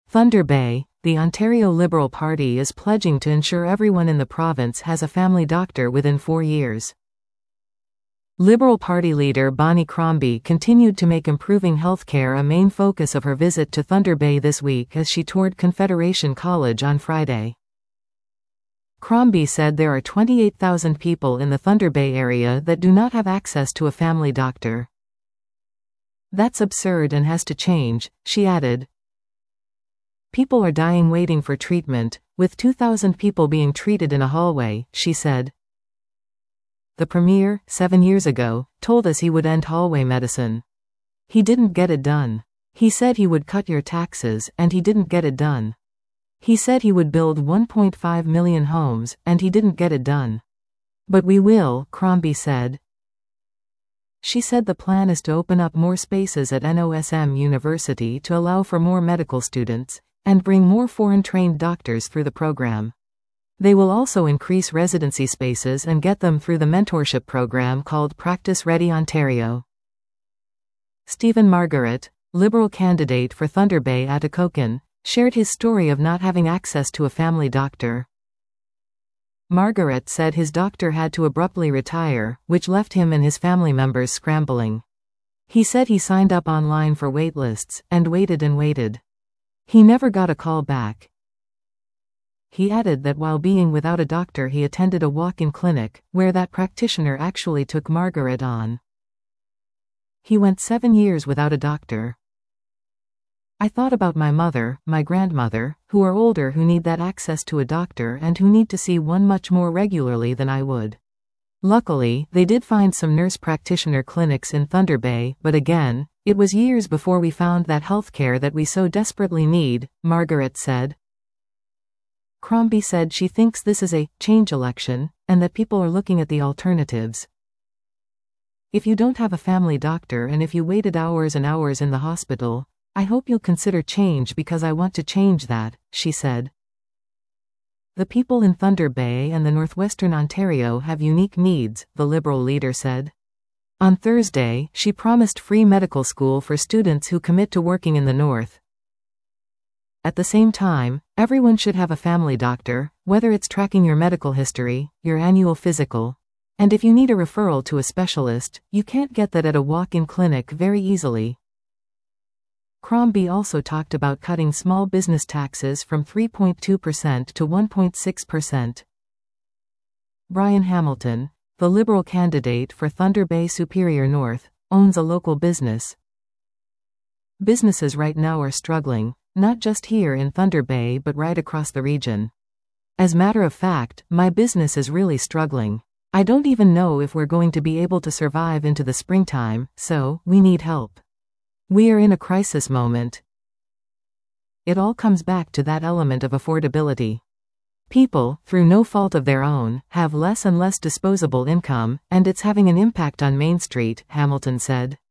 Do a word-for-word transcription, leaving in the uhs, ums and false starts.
Thunder Bay, the Ontario Liberal Party is pledging to ensure everyone in the province has a family doctor within four years. Liberal Party leader Bonnie Crombie continued to make improving healthcare a main focus of her visit to Thunder Bay this week as she toured Confederation College on Friday. Crombie said there are twenty-eight thousand people in the Thunder Bay area that do not have access to a family doctor. That's absurd and has to change, she added. People are dying waiting for treatment, with two thousand people being treated in a hallway, she said. The Premier, seven years ago, told us he would end hallway medicine. He didn't get it done. He said he would cut your taxes, and he didn't get it done. He said he would build one point five million homes, and he didn't get it done. But we will, Crombie said. She said the plan is to open up more spaces at N O S M University to allow for more medical students, and bring more foreign-trained doctors through the program. They will also increase residency spaces and get them through the mentorship program called Practice Ready Ontario. Stephen Margaret, Liberal candidate for Thunder Bay Atikokan, shared his story of not having access to a family doctor. Margaret said his doctor had to abruptly retire, which left him and his family members scrambling. He said he signed up online for waitlists, and waited and waited. He never got a call back. He added that while being without a doctor he attended a walk-in clinic, where that practitioner actually took Margaret on. He went seven years without a doctor. I thought about my mother, my grandmother, who are older who need that access to a doctor and who need to see one much more regularly than I would. Luckily, they did find some nurse practitioner clinics in Thunder Bay, but again, it was years before we found that healthcare that we so desperately need, Margaret said. Crombie said she thinks this is a change election, and that people are looking at the alternatives. If you don't have a family doctor and if you waited hours and hours in the hospital, I hope you'll consider change because I want to change that, she said. The people in Thunder Bay and the northwestern Ontario have unique needs, the Liberal leader said. On Thursday, she promised free medical school for students who commit to working in the north. At the same time, everyone should have a family doctor, whether it's tracking your medical history, your annual physical, and if you need a referral to a specialist, you can't get that at a walk-in clinic very easily. Crombie also talked about cutting small business taxes from three point two percent to one point six percent. Brian Hamilton, the Liberal candidate for Thunder Bay Superior North, owns a local business. Businesses right now are struggling, not just here in Thunder Bay but right across the region. As a matter of fact, my business is really struggling. I don't even know if we're going to be able to survive into the springtime, so we need help. We are in a crisis moment. It all comes back to that element of affordability. People, through no fault of their own, have less and less disposable income, and it's having an impact on Main Street, Hamilton said.